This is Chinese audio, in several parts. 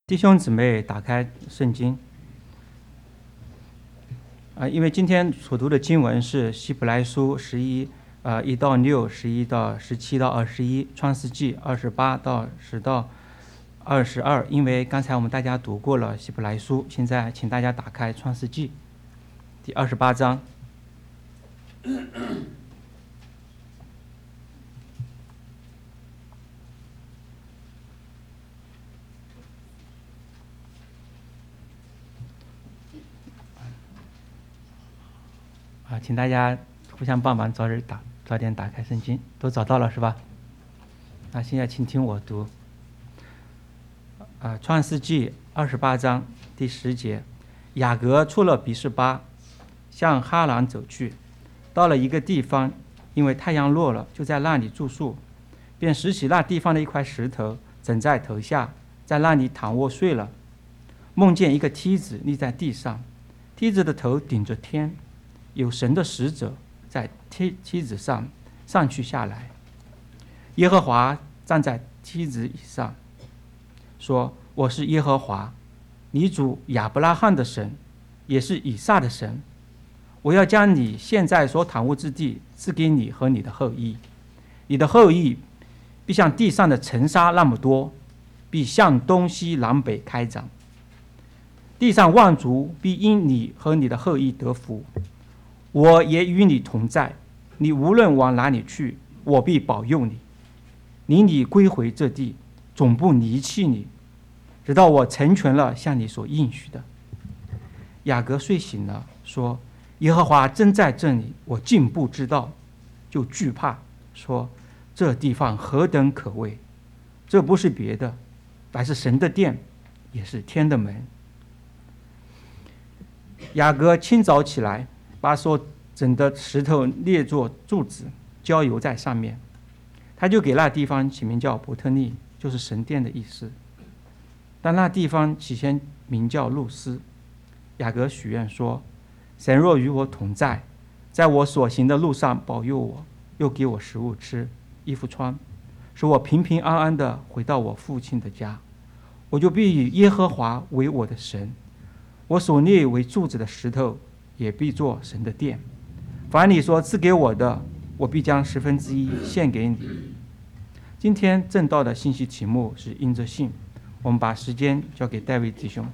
弟兄姊妹，打开圣经因为今天所读的经文是希伯来书11 1到6、11到17到21、创世纪28到10到22。因为刚才我们大家读过了希伯来书，现在请大家打开创世纪第28章。请大家互相帮忙，早点打开圣经，都找到了是吧？现在请听我读。创世纪28章第10节，雅各出了比示巴，向哈兰走去，到了一个地方，因为太阳落了，就在那里住宿，便拾起那地方的一块石头，枕在头下，在那里躺卧睡了。梦见一个梯子立在地上，梯子的头顶着天，有神的使者在梯子上去下来。耶和华站在梯子以上，说：我是耶和华，你主亚伯拉罕的神，也是以撒的神。我要将你现在所躺卧之地赐给你和你的后裔，你的后裔必像地上的尘沙那么多，必向东西南北开展。地上万族必因你和你的后裔得福。我也与你同在，你无论往哪里去，我必保佑你，领你归回这地，总不离弃你，直到我成全了向你所应许的。雅各睡醒了，说：耶和华真在这里，我竟不知道，就惧怕，说：这地方何等可畏！这不是别的，乃是神的殿，也是天的门。雅各清早起来，把所整的石头列作柱子，浇油在上面。他就给那地方起名叫伯特利，就是神殿的意思。但那地方起先名叫路斯。雅各许愿说：神若与我同在，在我所行的路上保佑我，又给我食物吃，衣服穿，使我平平安安地回到我父亲的家，我就必以耶和华为我的神，我所立为柱子的石头也必做神的殿。凡你所赐给我的，我必将1/10献给你。今天正道的信息题目是因着信。我们把时间交给戴维弟兄。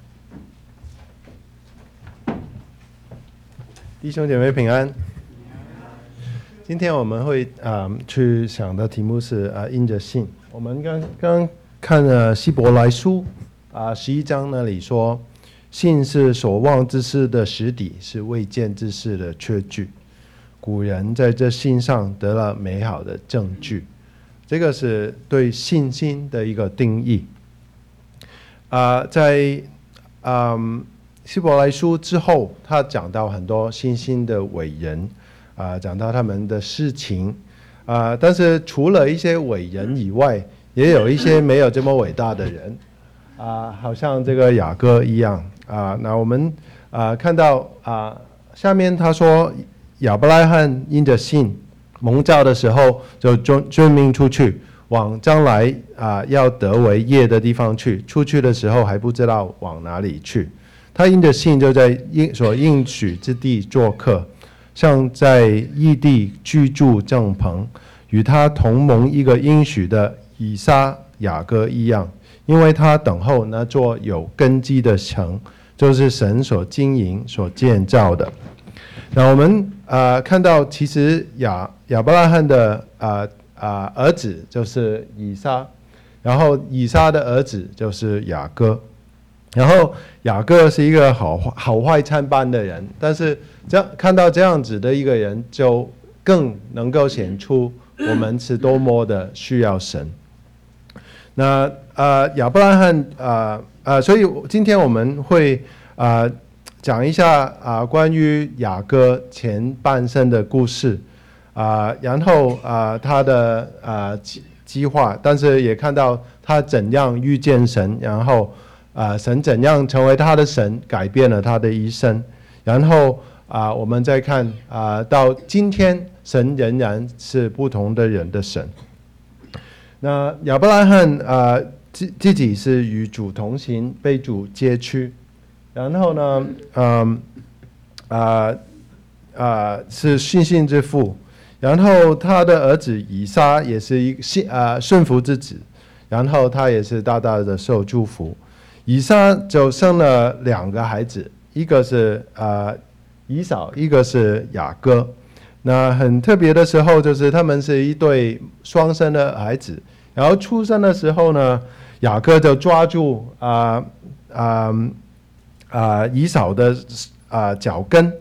弟兄姐妹平安。今天我们会去想的题目是因着信。我们刚看了希伯来书11章那里说，信是所望之事的实底，是未见之事的确据。古人在这信上得了美好的证据，这个是对信心的一个定义。在希伯来书之后，他讲到很多信心的伟人，讲到他们的事情，但是除了一些伟人以外，也有一些没有这么伟大的人，好像这个雅各一样。那我们看到下面他说，亚伯拉罕因着信蒙召的时候，就遵命出去，往将来要得为业的地方去。出去的时候还不知道往哪里去。他因着信就在所应许之地做客，像在异地居住帐篷，与他同蒙一个应许的以撒、雅各一样，因为他等候那座有根基的城，就是神所经营、所建造的。那我们看到，其实亚伯拉罕的儿子就是以撒，然后以撒的儿子就是雅各，然后雅各是一个好坏参半的人，但是看到这样子的一个人，就更能够显出我们是多么的需要神。那亚伯拉罕所以今天我们会讲一下关于雅各前半生的故事，然后他的计划，但是也看到他怎样遇见神，然后神怎样成为他的神，改变了他的一生。然后我们再看到今天神仍然是不同的人的神。那亚伯拉罕自己是与主同行，被主接去。然后呢，是信心之父。然后他的儿子以撒也是一个顺服之子，然后他也是大大的受祝福。以撒就生了2个孩子，一个是以扫，一个是雅各。那很特别的时候，就是他们是一对双生的孩子。然后出生的时候呢，雅各就抓住以扫的脚跟，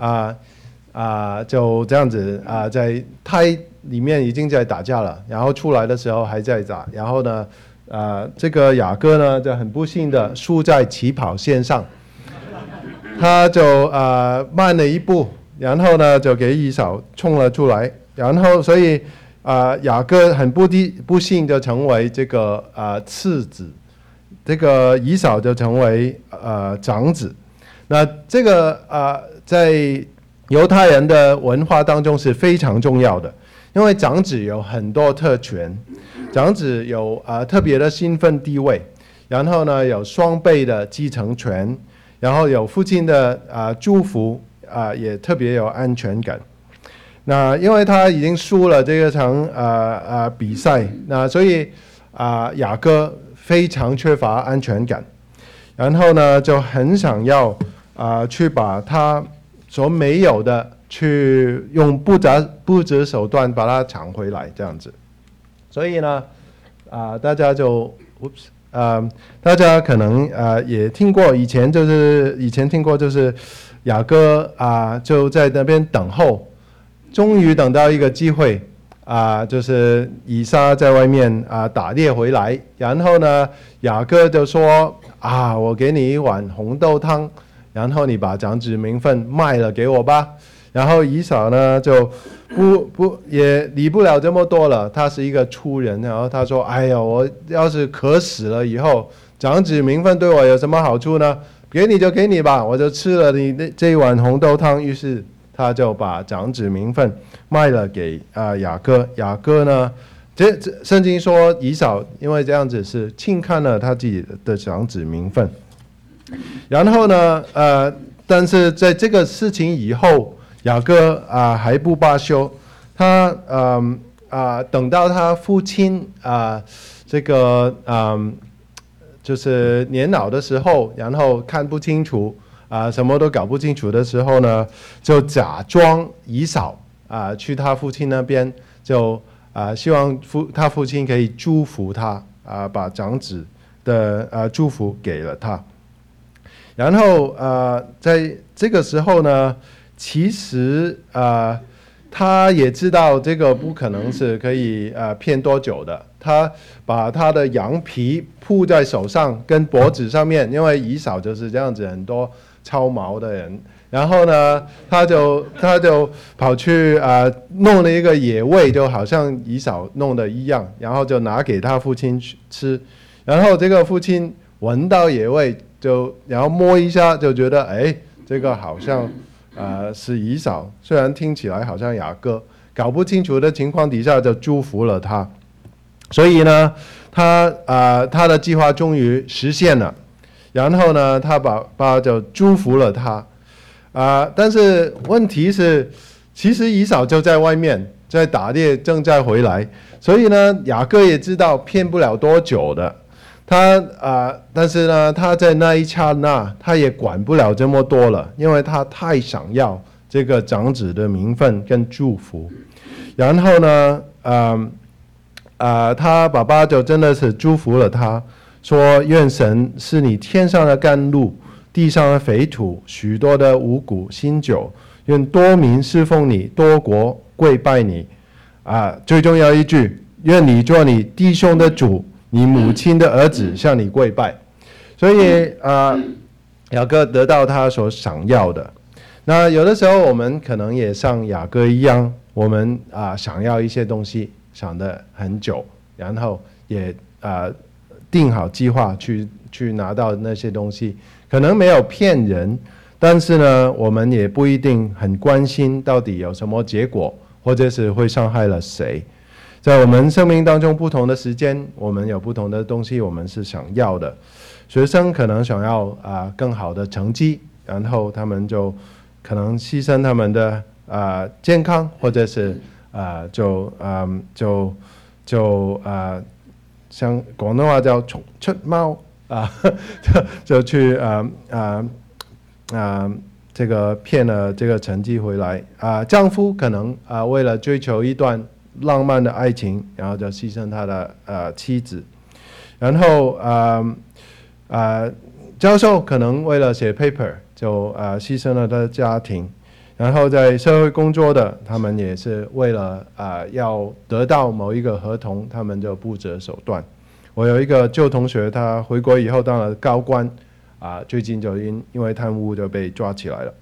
就这样子在胎里面已经在打架了，然后出来的时候还在打。然后呢，这个雅各呢就很不幸的输在起跑线上，他就慢了一步，然后呢就给以扫冲了出来，然后所以雅各很不幸就成为这个次子，这个以扫就成为长子。那这个在犹太人的文化当中是非常重要的，因为长子有很多特权，长子有特别的身份地位，然后呢有双倍的继承权，然后有父亲的祝福，也特别有安全感。那因为他已经输了这场比赛，那所以雅各非常缺乏安全感，然后呢就很想要去把他所没有的去用不择手段把它抢回来，这样子。所以呢大家大家可能也听过，以前听过，就是雅各就在那边等候，终于等到一个机会就是以撒在外面打猎回来，然后呢雅各就说我给你一碗红豆汤，然后你把长子名分卖了给我吧。然后以扫呢就也理不了这么多了，他是一个粗人，然后他说哎呀，我要是渴死了以后，长子名分对我有什么好处呢？给你就给你吧，我就吃了你这一碗红豆汤。于是他就把长子名分卖了给雅各。雅各呢，这圣经说以扫因为这样子是轻看了他自己的长子名分。然后呢但是在这个事情以后，雅各还不罢休，他等到他父亲这个就是年老的时候，然后看不清楚什么都搞不清楚的时候呢，就假装以扫去他父亲那边，就希望他父亲可以祝福他把长子的祝福给了他。然后在这个时候呢，其实他也知道这个不可能是可以骗多久的。他把他的羊皮铺在手上跟脖子上面，因为以扫就是这样子很多超毛的人。然后呢他就跑去弄了一个野味，就好像以扫弄的一样，然后就拿给他父亲吃。然后这个父亲闻到野味，然后摸一下就觉得这个好像是以扫，虽然听起来好像雅各，搞不清楚的情况底下就祝福了他。所以呢他的计划终于实现了，然后呢他爸爸就祝福了他但是问题是，其实以扫就在外面在打猎，正在回来，所以呢雅各也知道骗不了多久的。但是呢他在那一刹那他也管不了这么多了，因为他太想要这个长子的名分跟祝福。然后呢他爸爸就真的是祝福了他，说愿神是你天上的甘露，地上的肥土，许多的五谷新酒，愿多民侍奉你，多国跪拜你最重要一句，愿你做你弟兄的主，你母亲的儿子向你跪拜。所以雅各得到他所想要的。那有的时候我们可能也像雅各一样，我们想要一些东西想得很久，然后也定好计划去拿到那些东西，可能没有骗人，但是呢我们也不一定很关心到底有什么结果，或者是会伤害了谁。 在我们生命当中不同的时间，我们有不同的东西我们是想要的。学生可能想要更好的成绩，然后他们就可能牺牲他们的健康，或者是像广东话叫出貓就去这个骗了这个成绩回来丈夫可能为了追求一段浪漫的爱情，然后就牺牲他的妻子，然后教授可能为了写 paper 就牺牲了他的家庭，然后在社会工作的他们也是为了要得到某一个合同，他们就不择手段。我有一个旧同学，他回国以后当了高官最近就因为贪污就被抓起来了。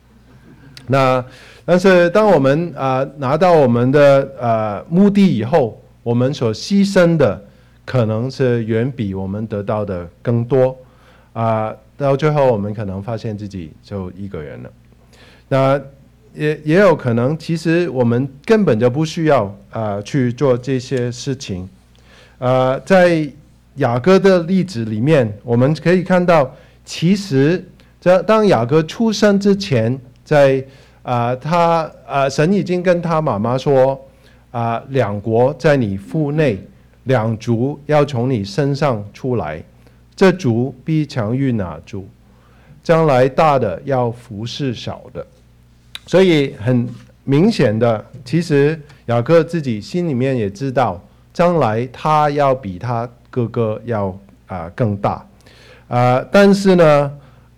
但是当我们拿到我们的目的以后，我们所牺牲的可能是远比我们得到的更多到最后我们可能发现自己就一个人了。那也有可能其实我们根本就不需要去做这些事情。在雅各的例子里面，我们可以看到其实当雅各出生之前，在神已经跟他妈妈说两国在你腹内，两族要从你身上出来，这族必强于那族，将来大的要服侍小的。所以很明显的，其实雅各自己心里面也知道将来他要比他哥哥要更大但是呢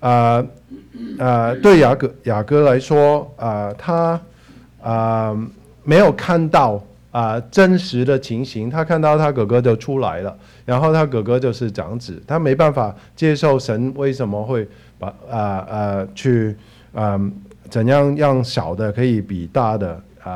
对雅各来说他没有看到真实的情形。他看到他哥哥就出来了，然后他哥哥就是长子，他没办法接受神为什么会去怎样让小的可以比大的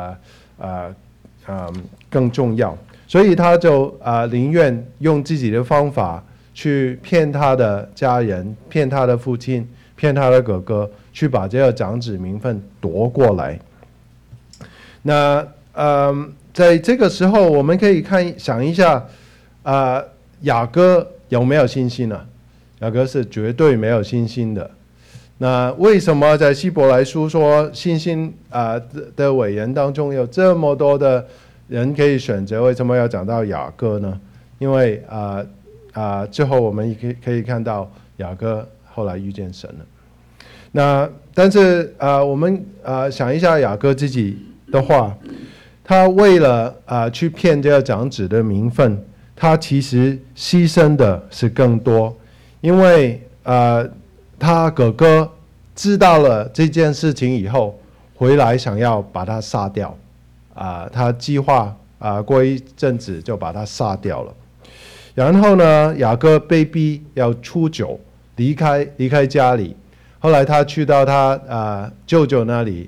更重要，所以他就宁愿用自己的方法去骗他的家人，骗他的父亲，骗他的哥哥，去把这个长子名分夺过来。那在这个时候我们可以想一下雅各有没有信心呢？雅各是绝对没有信心的。那为什么在希伯来书说信心的伟人当中有这么多的人可以选择，为什么要讲到雅各呢？因为之后我们可以看到雅各后来遇见神了。但是我们想一下雅各自己的话，他为了去骗这个长子的名分，他其实牺牲的是更多，因为他哥哥知道了这件事情以后，回来想要把他杀掉他计划过一阵子就把他杀掉了。然后呢，雅各被逼要出走，离开家里。后来他去到他舅舅那里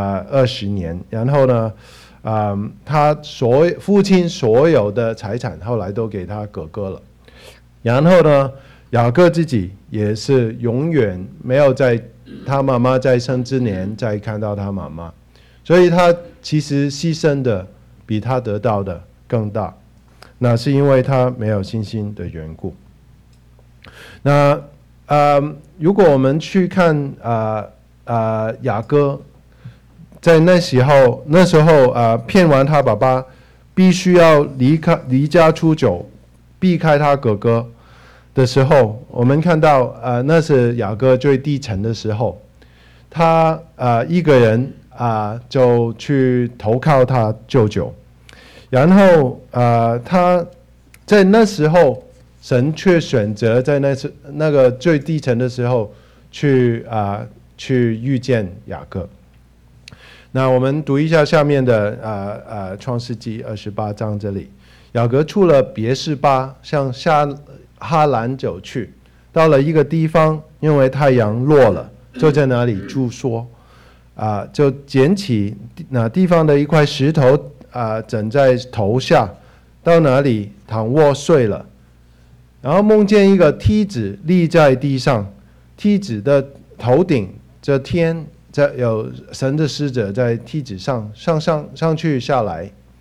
20年，然后呢他父亲所有的财产后来都给他哥哥了。然后呢，雅各自己也是永远没有在他妈妈在生之年再看到他妈妈，所以他其实牺牲的比他得到的更大。那是因为他没有信心的缘故。那如果我们去看雅各在那时候骗完他爸爸，必须要离家出走，避开他哥哥的时候，我们看到那是雅各最低沉的时候。他一个人就去投靠他舅舅，然后他在那时候神却选择在那个最低沉的时候去遇见雅各。那我们读一下下面的创世纪28章这里，雅各出了别是巴，向哈兰走去，到了一个地方，因为太阳落了，就在那里住宿就捡起那地方的一块石头枕在头下，到那里躺卧睡了。然后梦见一个梯子立在地上，梯子的头顶这有神的使者在梯子上去下来。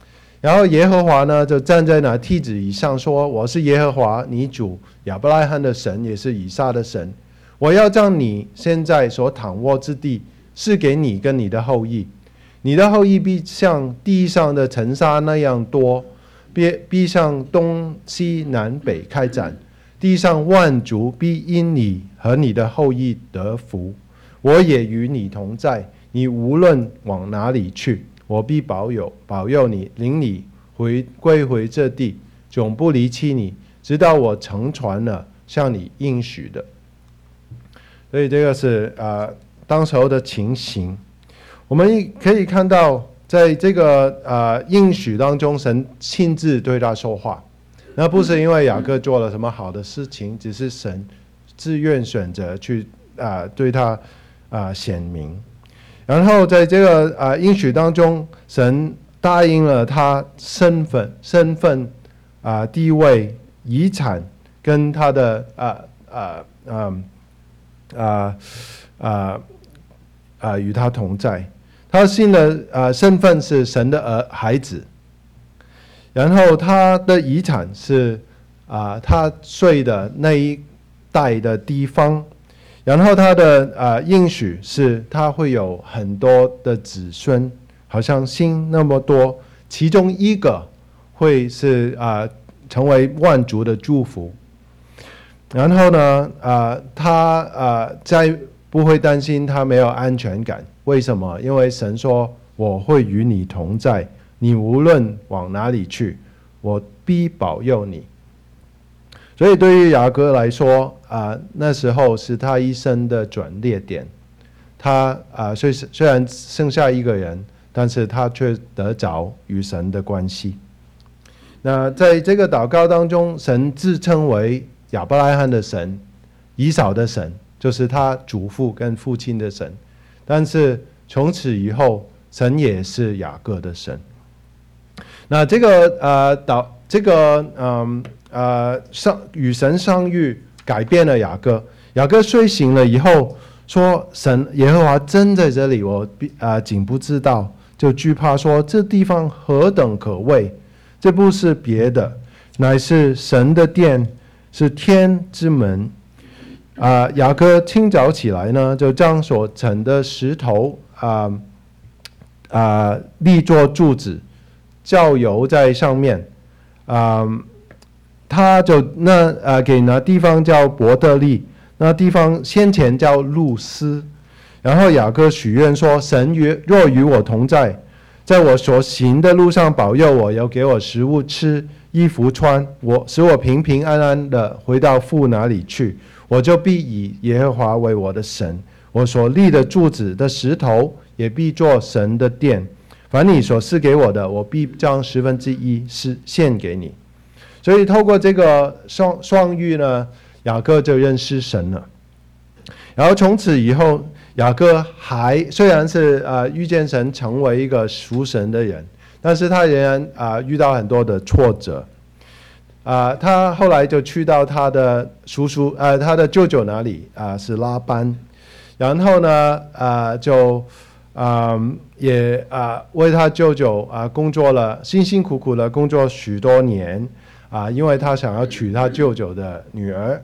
然后耶和华呢就站在那梯子以上说：“我是耶和华你主亚伯拉罕的神，也是以撒的神。我要将你现在所躺卧之地赐给你跟你的后裔，你的后裔必像地上的尘沙那样多，必向东西南北开展。地上万族必因你和你的后裔得福。我也与你同在，你无论往哪里去，我必保佑你，领你归回这地，总不离弃你，直到我成全了向你应许的。”所以这个是当时候的情形。我们可以看到，在这个应许当中，神亲自对他说话，那不是因为雅各做了什么好的事情，只是神自愿选择去对他显明。然后在这个应许当中，神答应了他身份地位、遗产跟他的与他同在。他新的身份是神的孩子，然后他的遗产是他睡的那一带的地方，然后他的应许是他会有很多的子孙，好像星那么多，其中一个会是成为万族的祝福。然后呢他在不会担心他没有安全感。为什么？因为神说我会与你同在，你无论往哪里去，我必保佑你。所以对于雅各来说那时候是他一生的转捩点。他虽然剩下一个人，但是他却得着与神的关系。那在这个祷告当中，神自称为亚伯拉罕的神，以扫的神，就是他祖父跟父亲的神。但是从此以后，神也是雅各的神。那这个与神相遇，改变了雅各。雅各睡醒了以后，说神耶和华真在这里，我竟不知道，就惧怕说这地方何等可畏，这不是别的，乃是神的殿，是天之门。雅各清早起来呢，就将所盛的石头立作柱子，浇油在上面。他就给那地方叫伯特利，那地方先前叫路斯。然后雅各许愿说：神若与我同在，在我所行的路上保佑我，要给我食物吃，衣服穿，使我平平安安的回到父那里去。我就必以耶和华为我的神，我所立的柱子的石头也必作神的殿。凡你所赐给我的，我必将1/10献给你。所以透过这个双遇呢，雅各就认识神了。然后从此以后，雅各虽然是遇见神，成为一个属神的人，但是他仍然遇到很多的挫折。他后来就去到他的他的舅舅那里是拉班。然后呢就也为他舅舅工作了，辛辛苦苦的工作许多年因为他想要娶他舅舅的女儿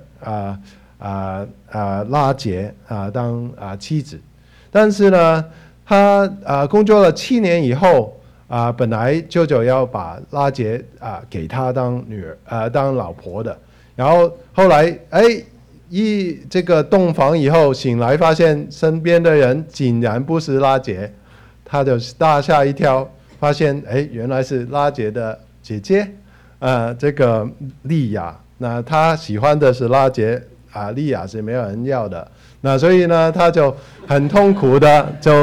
拉结当妻子。但是呢他工作了7年以后本来舅舅要把拉结给他当女儿当老婆的，然后后来这个洞房以后醒来，发现身边的人竟然不是拉结，他就大吓一跳，发现原来是拉结的姐姐这个利亚。那他喜欢的是拉结利亚是没有人要的。那所以呢他就很痛苦的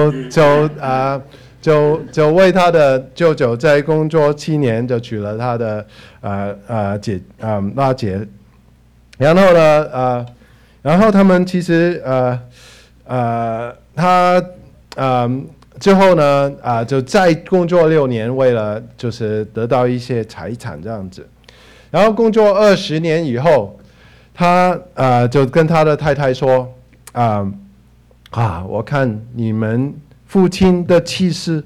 就为他的舅舅在工作7年，就娶了他的拉结。然后呢然后他们其实他之后呢就再工作6年，为了就是得到一些财产这样子。然后工作20年以后，他就跟他的太太说我看你们父亲的气势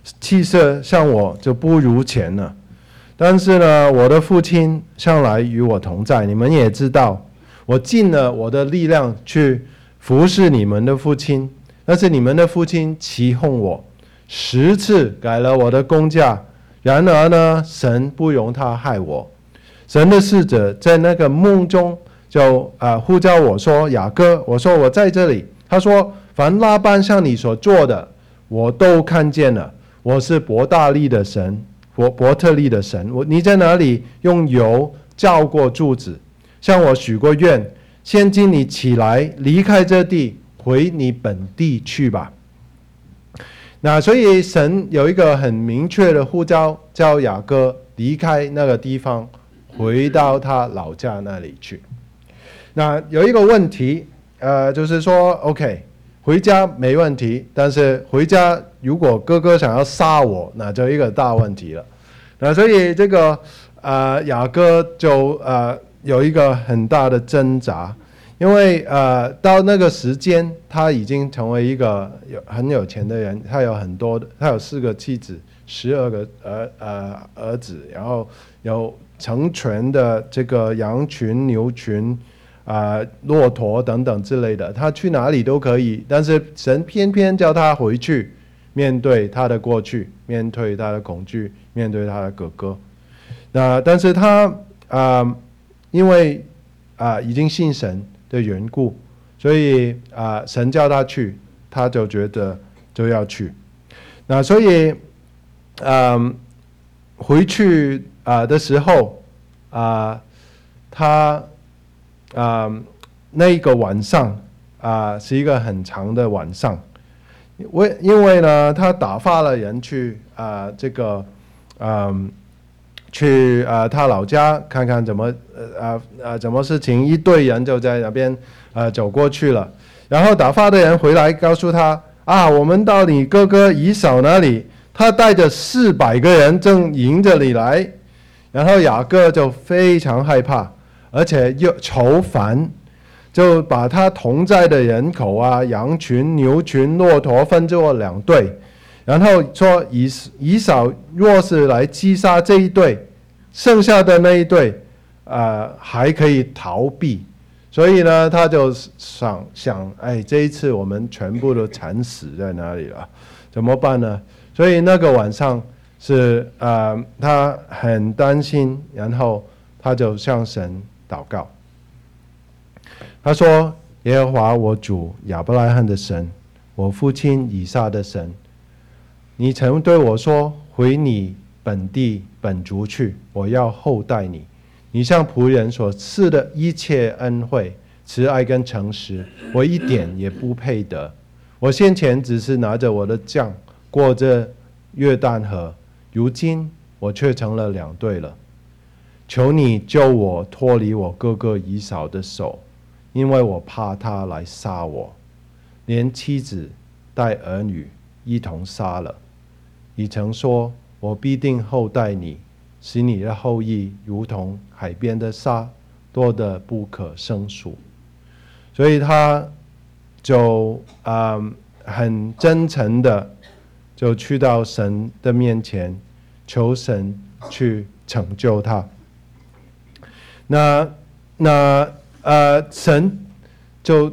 气色像我就不如前了。但是呢，我的父亲向来与我同在，你们也知道，我尽了我的力量去服侍你们的父亲，但是你们的父亲起哄我，10次改了我的工价。然而呢，神不容他害我。神的使者在那个梦中就呼叫我说：雅各，我说我在这里。他说：凡拉班向你所做的，我都看见了。我是伯特利的神，你在哪里用油浇过柱子，向我许过愿，现今你起来离开这地，回你本地去吧。那所以神有一个很明确的呼召，叫雅各离开那个地方，回到他老家那里去。那有一个问题，就是说 OK， 回家没问题，但是回家如果哥哥想要杀我，那就一个大问题了。那所以这个雅各就有一个很大的挣扎。因为到那个时间，他已经成为一个很有钱的人，他有4个妻子，12个儿子，然后有成群的这个羊群、牛群、骆驼等等之类的，他去哪里都可以。但是神偏偏叫他回去，面对他的过去，面对他的恐惧，面对他的哥哥。但是他因为已经信神的缘故，所以神叫他去，他就觉得就要去。那所以回去的时候他那一个晚上是一个很长的晚上，因为呢他打发了人去这个去他老家看看怎么事情，一队人就在那边走过去了。然后打发的人回来告诉他我们到你哥哥以扫那里，他带着400个人正迎着你来。然后雅各就非常害怕，而且又愁烦，就把他同在的人口羊群、牛群、骆驼分作2队。然后说以扫若是来击杀这一队，剩下的那一队还可以逃避。所以呢他就想这一次我们全部都惨死在哪里了，怎么办呢？所以那个晚上是他很担心，然后他就向神祷告。他说：耶和华我主亚伯拉罕的神，我父亲以撒的神，你曾对我说，回你本地本族去，我要厚待你。你向仆人所赐的一切恩惠、慈爱跟诚实，我一点也不配得。我先前只是拿着我的杖过这约旦河，如今我却成了2队了。求你救我脱离我哥哥以扫的手，因为我怕他来杀我，连妻子带儿女一同杀了。你曾说，我必定厚待你，使你的后裔如同海边的沙，多得不可胜数。所以他就很真诚的就去到神的面前，求神去拯救他。神就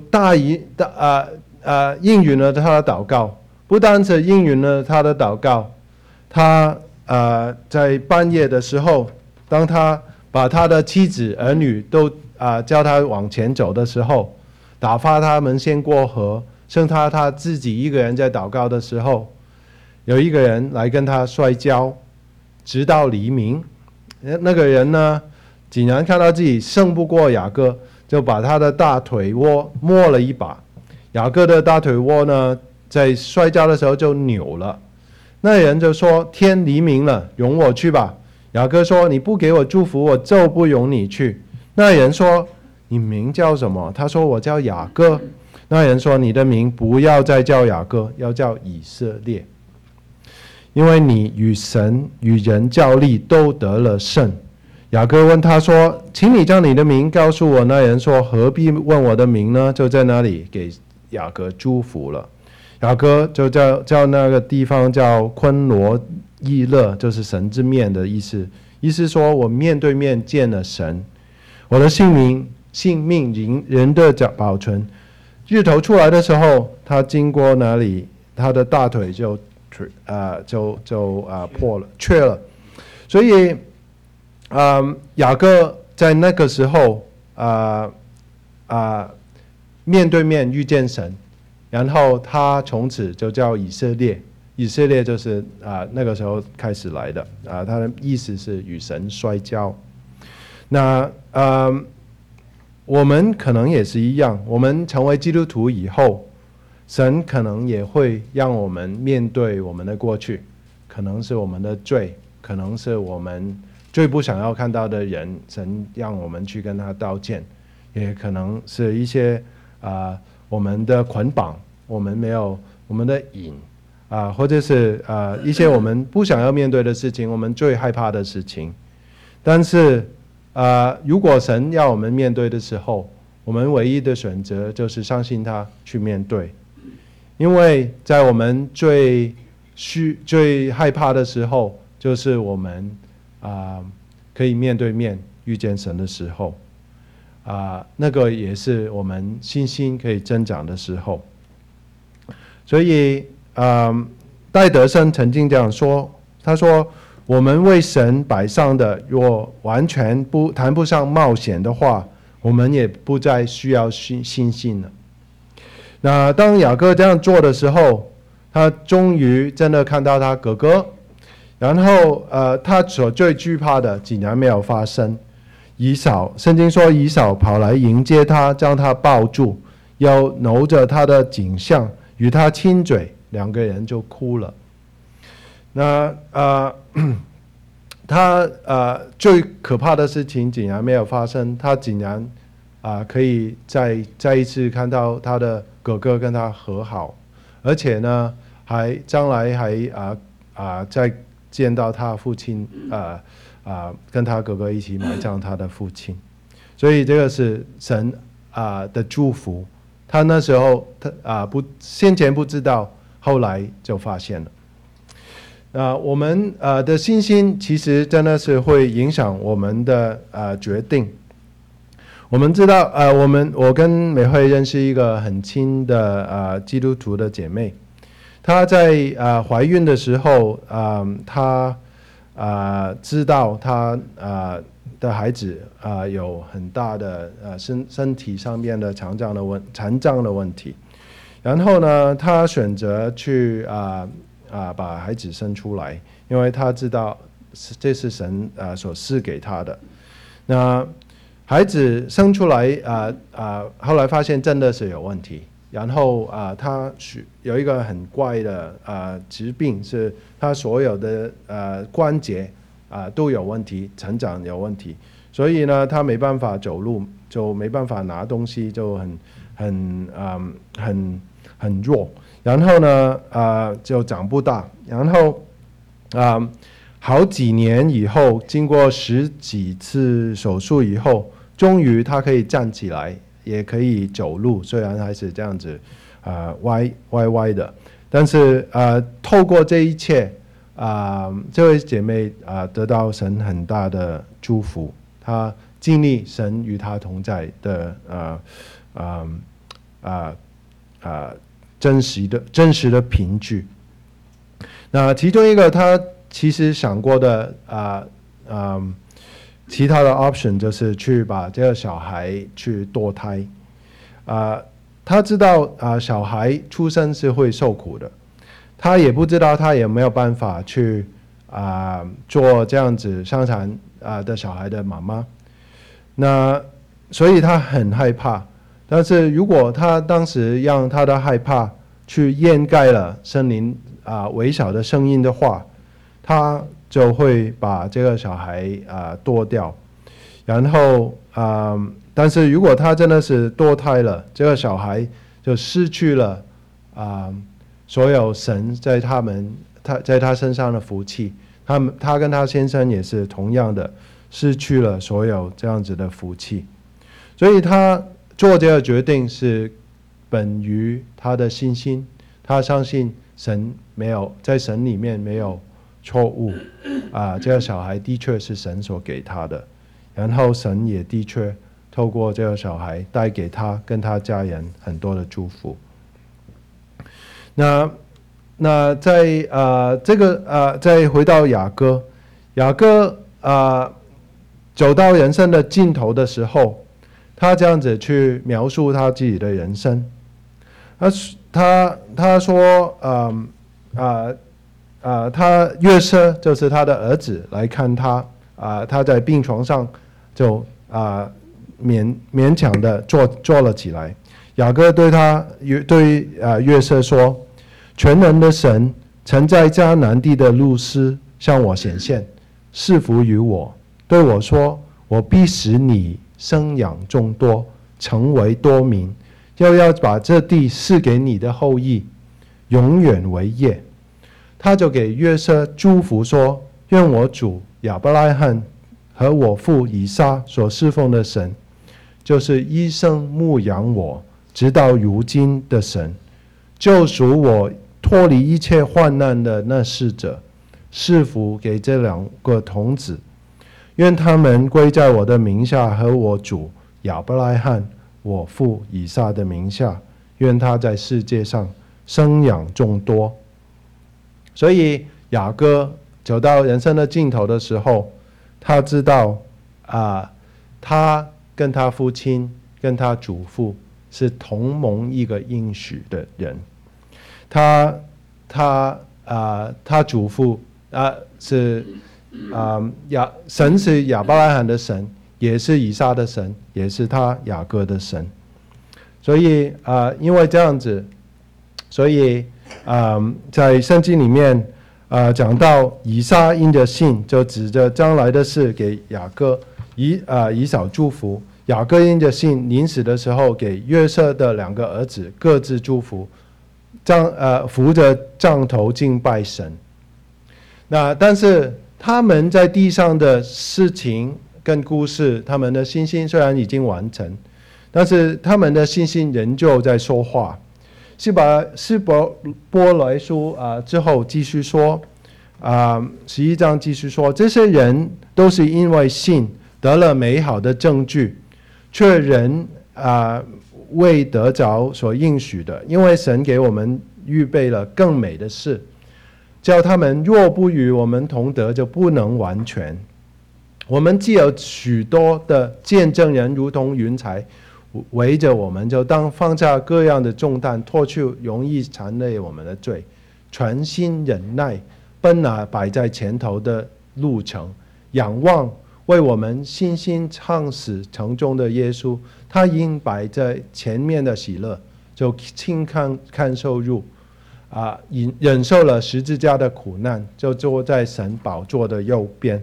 应允了他的祷告。不单是应允了他的祷告，他在半夜的时候，当他把他的妻子儿女都叫他往前走的时候，打发他们先过河，剩他自己一个人在祷告的时候，有一个人来跟他摔跤，直到黎明。那个人呢，竟然看到自己胜不过雅各，就把他的大腿窝摸了一把。雅各的大腿窝呢，在摔跤的时候就扭了。那人就说：天黎明了，容我去吧。雅各说：你不给我祝福，我就不容你去。那人说：你名叫什么？他说：我叫雅各。那人说：你的名不要再叫雅各，要叫以色列，因为你与神与人较力，都得了胜。雅各问他说：请你将你的名告诉我。那人说：何必问我的名呢？就在那里给雅各祝福了。 雅各就叫那个地方叫昆罗伊勒，就是神之面的意思。意思说我面对面见了神，我的性命人的保存。日头出来的时候，他经过那里，他的大腿就破了，缺了。所以雅各在那个时候面对面遇见神，然后他从此就叫以色列。以色列就是那个时候开始来的他的意思是与神摔跤。那我们可能也是一样，我们成为基督徒以后，神可能也会让我们面对我们的过去，可能是我们的罪，可能是我们最不想要看到的人，神让我们去跟他道歉，也可能是一些我们的捆绑，我们的瘾或者是一些我们不想要面对的事情，我们最害怕的事情。但是如果神要我们面对的时候，我们唯一的选择就是相信他去面对。因为在我们最害怕的时候，就是我们可以面对面遇见神的时候那个也是我们信心可以增长的时候。所以戴德生曾经这样说，他说我们为神摆上的若完全谈不上冒险的话，我们也不再需要信心了。那当雅各这样做的时候，他终于真的看到他哥哥，然后他所最惧怕的竟然没有发生。圣经说以扫跑来迎接他，将他抱住，又搂着他的颈项与他亲嘴，两个人就哭了。那他最可怕的事情竟然没有发生，他竟然可以再一次看到他的哥哥跟他和好，而且呢将来还再见到他父亲跟他哥哥一起埋葬他的父亲。所以这个是神的祝福。他那时候先前不知道，后来就发现了。我们的信心其实真的是会影响我们的决定。我们知道我跟美惠认识一个很亲的基督徒的姐妹，她在怀孕的时候她知道她的孩子有很大的身体上面的残障的问题，然后呢她选择去把孩子生出来，因为她知道这是神所赐给她的。那孩子生出来后来发现真的是有问题，然后他有一个很怪的疾病，是他所有的关节都有问题，成长有问题，所以呢他没办法走路，就没办法拿东西，就很弱，然后呢就长不大，然后好几年以后，经过10几次手术以后，终于他可以站起来，也可以走路，虽然还是这样子歪的，但是透过这一切这位姐妹得到神很大的祝福，她经历神与她同在的真实的凭据。那其中一个她其实想过的其他的 option 就是去把这个小孩去堕胎。他知道小孩出生是会受苦的，他也不知道他有没有办法去做这样子伤残的小孩的妈妈。那所以他很害怕，但是如果他当时让他的害怕去掩盖了森林微小的声音的话，他就会把这个小孩堕掉。然后但是如果他真的是堕胎了，这个小孩就失去了所有神在他身上的福气，他跟他先生也是同样的失去了所有这样子的福气。所以他做这个决定是本于他的信心， 他相信神没有在神里面没有错误这个小孩的确是神所给他的，然后神也的确透过这个小孩带给他跟他家人很多的祝福。那在再回到雅各走到人生的尽头的时候，他这样子去描述他自己的人生。他说他约瑟就是他的儿子来看他他在病床上就勉强的坐了起来。雅各对约瑟说，全能的神曾在迦南地的路斯向我显现，赐福于我，对我说，我必使你生养众多，成为多民，要把这地赐给你的后裔，永远为业。他就给约瑟祝福说，愿我主亚伯拉罕和我父以撒所侍奉的神，就是一生牧养我直到如今的神，救赎我脱离一切患难的那使者，赐福给这2个童子，愿他们归在我的名下和我主亚伯拉罕我父以撒的名下，愿他在世界上生养众多。所以雅各走到人生的尽头的时候，他知道他跟他父亲跟他祖父是同蒙一个应许的人。他祖父是神是亚伯拉罕的神，也是以撒的神，也是他雅各的神。所以因为这样子，所以在圣经里面讲到以撒因着信就指着将来的事给雅各以扫祝福，雅各因着信临死的时候给约瑟的2个儿子各自祝福，扶着杖头敬拜神。但是他们在地上的事情跟故事，他们的信心虽然已经完成，但是他们的信心仍旧在说话。希伯来书之后继续说11章继续说，这些人都是因为信得了美好的证据，却仍未得着所应许的，因为神给我们预备了更美的事，叫他们若不与我们同得，就不能完全。我们既有许多的见证人如同云彩围着我们，就当放下各样的重担，脱去容易缠累我们的罪，全心忍耐奔那摆在前头的路程，仰望为我们信心创始成终的耶稣。他因摆在前面的喜乐，就轻看受辱忍受了十字架的苦难，就坐在神宝座的右边。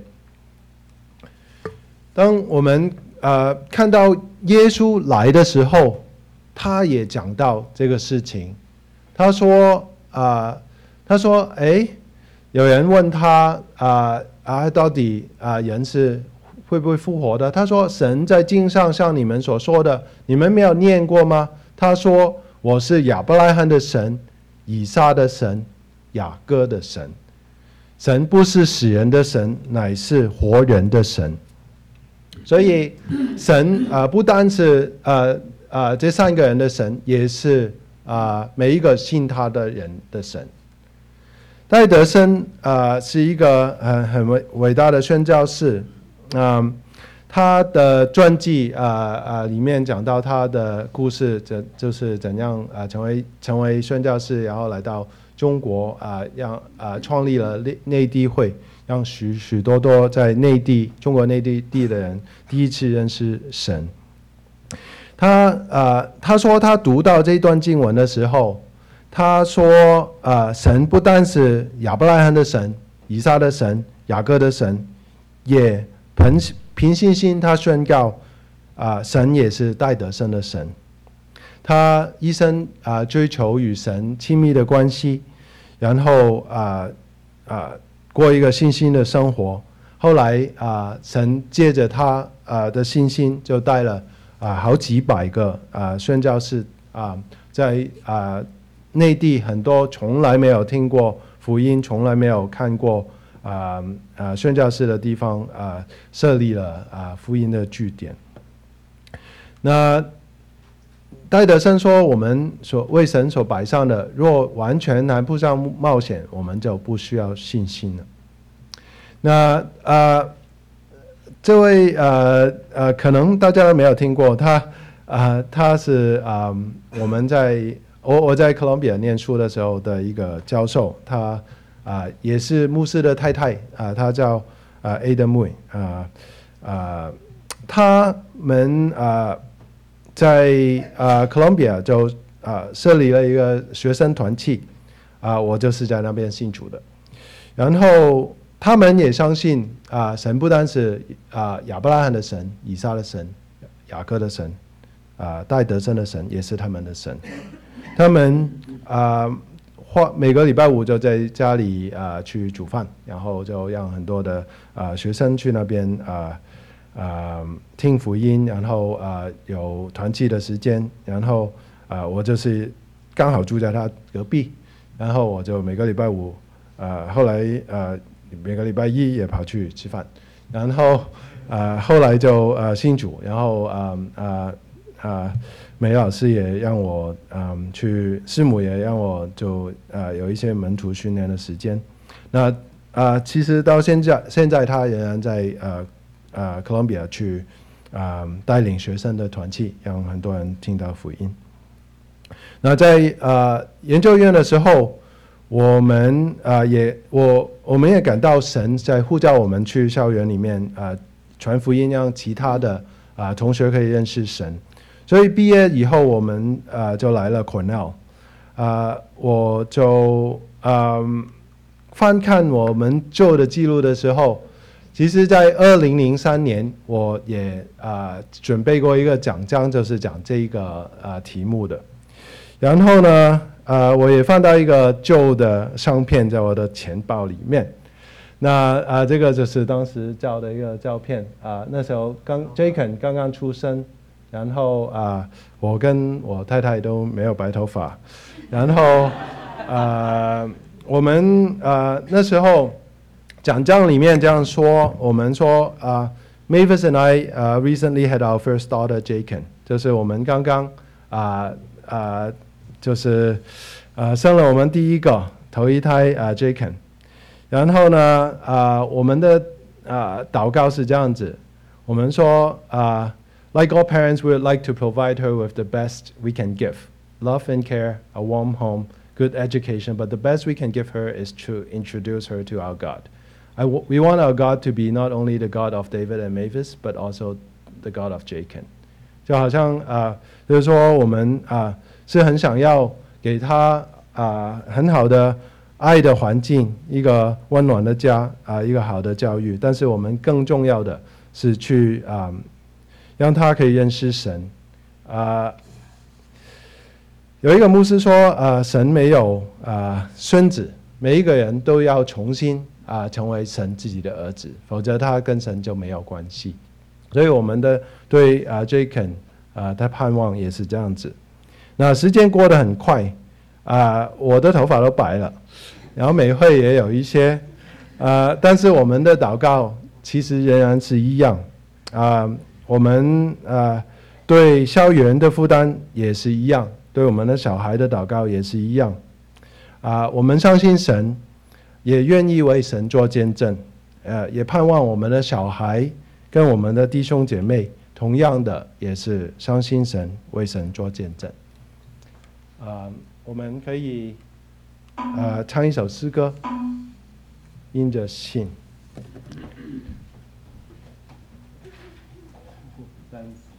当我们看到耶稣来的时候，他也讲到这个事情。他说有人问他到底人是会不会复活的？他说，神在经上像你们所说的，你们没有念过吗？他说，我是亚伯拉罕的神，以撒的神，雅各的神。神不是死人的神，乃是活人的神。所以神不单是这3个人的神，也是每一个信他的人的神。戴德生是一个很伟大的宣教士，他的传记里面讲到他的故事，就是怎样成为宣教士，然后来到中国创立了内地会，让许多在中国内地的人第一次认识神。他说他读到这段经文的时候，他说神不单是亚伯拉罕的神，以撒的神，雅各的神，也凭信心他宣告神也是戴德生的神。他一生追求与神亲密的关系，然后过一个信心的生活。后来神借着他的信心，就带了好几百个宣教士在内地很多从来没有听过福音，从来没有看过宣教士的地方设立了福音的据点。那戴德生说，我们为神所摆上的，若完全难不上冒险，我们就不需要信心了。那这位可能大家都没有听过他是我们我在哥伦比亚念书的时候的一个教授，他也是牧师的太太他叫Ada Mui 他们在哥伦比亚就设立了一个学生团契我就是在那边信主的。然后他们也相信神不单是亚伯拉罕的神、以撒的神、雅各的神戴德生的神也是他们的神。他们每个礼拜五就在家里去煮饭，然后就让很多的学生去那边听福音，然后有团契的时间，然后我就是刚好住在他隔壁，然后我就每个礼拜五后来每个礼拜一也跑去吃饭，然后后来就信主，然后梅老师也让我去，师母也让我就有一些门徒训练的时间。那其实到现在他仍然在哥伦比亚去带领学生的团契，让很多人听到福音。那在研究院的时候，我们也感到神在呼召我们去校园里面传福音，让其他的同学可以认识神。所以毕业以后，我们就来了 Cornell。我就翻看我们旧的记录的时候，其实在2003年，我也准备过一个讲章，就是讲这个题目的。然后呢，我也翻到一个旧的相片在我的钱包里面。那这个就是当时照的一个照片那时候Jacob 刚刚出生。然后我跟我太太都没有白头发，然后我们那时候讲章里面这样说，我们说Mavis and I recently had our first daughter Jacob， 就是我们刚刚就是生了我们第一个头一胎Jacob。然后呢我们的祷告是这样子，我们说Like all parents, we would like to provide her with the best we can give. Love and care, a warm home, good education, but the best we can give her is to introduce her to our God. We want our God to be not only the God of David and Mavis, but also the God of Jacob. 就好像就是说我们是很想要给他很好的爱的环境，一个温暖的家一个好的教育，但是我们更重要的是去让他可以认识神。有一个牧师说神没有孙子，每一个人都要重新成为神自己的儿子，否则他跟神就没有关系。所以我们的对Jacob的盼望也是这样子。那时间过得很快我的头发都白了，然后美慧也有一些但是我们的祷告其实仍然是一样我们对校园的负担也是一样，对我们的小孩的祷告也是一样我们相信神，也愿意为神做见证也盼望我们的小孩跟我们的弟兄姐妹同样的也是相信神，为神做见证我们可以唱一首诗歌，因着信。3